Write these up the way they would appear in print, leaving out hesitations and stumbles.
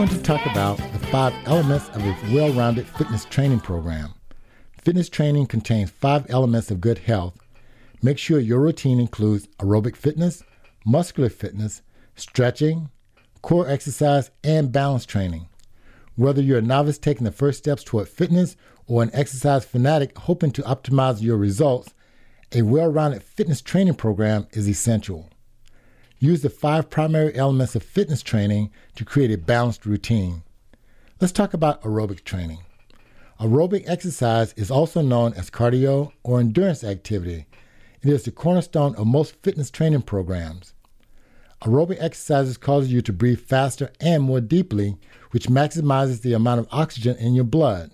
going to talk about the 5 elements of a well-rounded fitness training program. Fitness training contains 5 elements of good health. Make sure your routine includes aerobic fitness, muscular fitness, stretching, core exercise, and balance training. Whether you're a novice taking the first steps toward fitness or an exercise fanatic hoping to optimize your results, a well-rounded fitness training program is essential. Use the 5 primary elements of fitness training to create a balanced routine. Let's talk about aerobic training. Aerobic exercise is also known as cardio or endurance activity. It is the cornerstone of most fitness training programs. Aerobic exercises cause you to breathe faster and more deeply, which maximizes the amount of oxygen in your blood.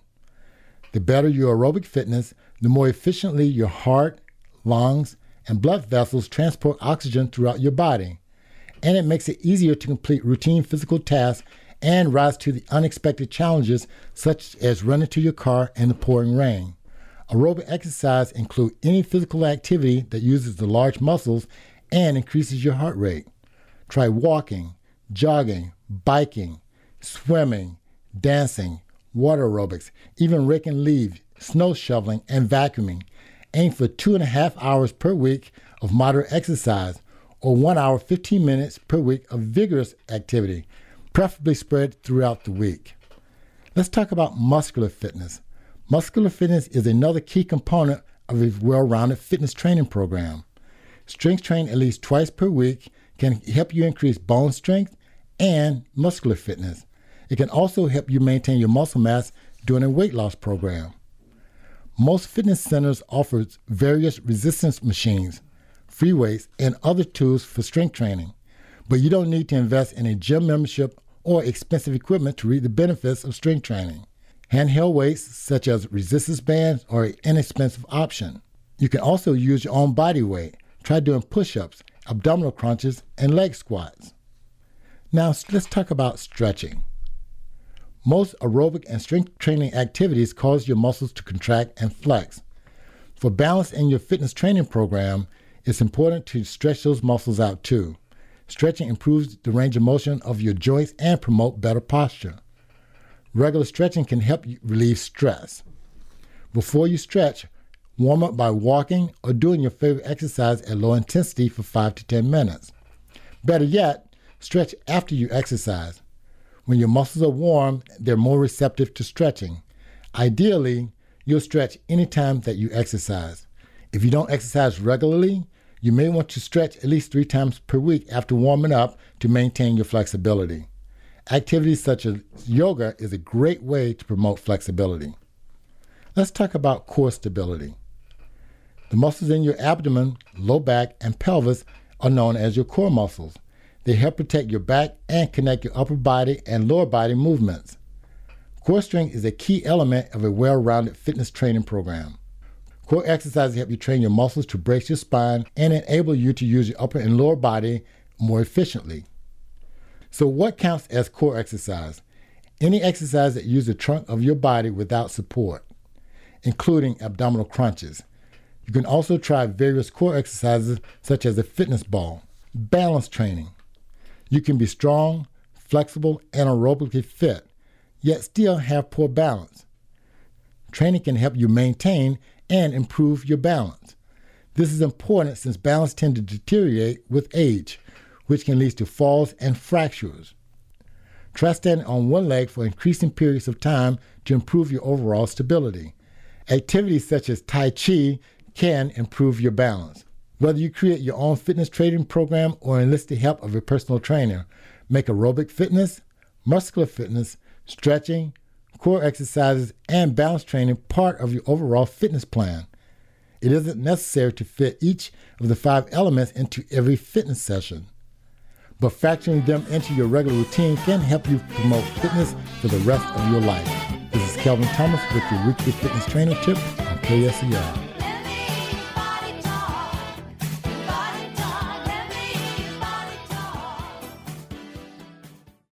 The better your aerobic fitness, the more efficiently your heart, lungs, and blood vessels transport oxygen throughout your body. And it makes it easier to complete routine physical tasks and rise to the unexpected challenges such as running to your car in the pouring rain. Aerobic exercise includes any physical activity that uses the large muscles and increases your heart rate. Try walking, jogging, biking, swimming, dancing, water aerobics, even raking leaves, snow shoveling, and vacuuming. Aim for 2.5 hours per week of moderate exercise or 1 hour 15 minutes per week of vigorous activity, preferably spread throughout the week. Let's talk about muscular fitness. Muscular fitness is another key component of a well-rounded fitness training program. Strength training at least twice per week can help you increase bone strength and muscular fitness. It can also help you maintain your muscle mass during a weight loss program. Most fitness centers offer various resistance machines, free weights, and other tools for strength training, but you don't need to invest in a gym membership or expensive equipment to reap the benefits of strength training. Handheld weights such as resistance bands are an inexpensive option. You can also use your own body weight. Try doing push-ups, abdominal crunches, and leg squats. Now let's talk about stretching. Most aerobic and strength training activities cause your muscles to contract and flex. For balance in your fitness training program, it's important to stretch those muscles out too. Stretching improves the range of motion of your joints and promote better posture. Regular stretching can help you relieve stress. Before you stretch, warm up by walking or doing your favorite exercise at low intensity for 5 to 10 minutes. Better yet, stretch after you exercise. When your muscles are warm, they're more receptive to stretching. Ideally, you'll stretch anytime that you exercise. If you don't exercise regularly, you may want to stretch at least 3 times per week after warming up to maintain your flexibility. Activities such as yoga is a great way to promote flexibility. Let's talk about core stability. The muscles in your abdomen, low back, and pelvis are known as your core muscles. They help protect your back and connect your upper body and lower body movements. Core strength is a key element of a well-rounded fitness training program. Core exercises help you train your muscles to brace your spine and enable you to use your upper and lower body more efficiently. So what counts as core exercise? Any exercise that uses the trunk of your body without support, including abdominal crunches. You can also try various core exercises such as a fitness ball. Balance training. You can be strong, flexible, and aerobically fit, yet still have poor balance. Training can help you maintain and improve your balance. This is important since balance tends to deteriorate with age, which can lead to falls and fractures. Try standing on one leg for increasing periods of time to improve your overall stability. Activities such as Tai Chi can improve your balance. Whether you create your own fitness training program or enlist the help of a personal trainer, make aerobic fitness, muscular fitness, stretching, core exercises, and balance training part of your overall fitness plan. It isn't necessary to fit each of the 5 elements into every fitness session, but factoring them into your regular routine can help you promote fitness for the rest of your life. This is Kelvin Thomas with your weekly fitness training tip on KSER.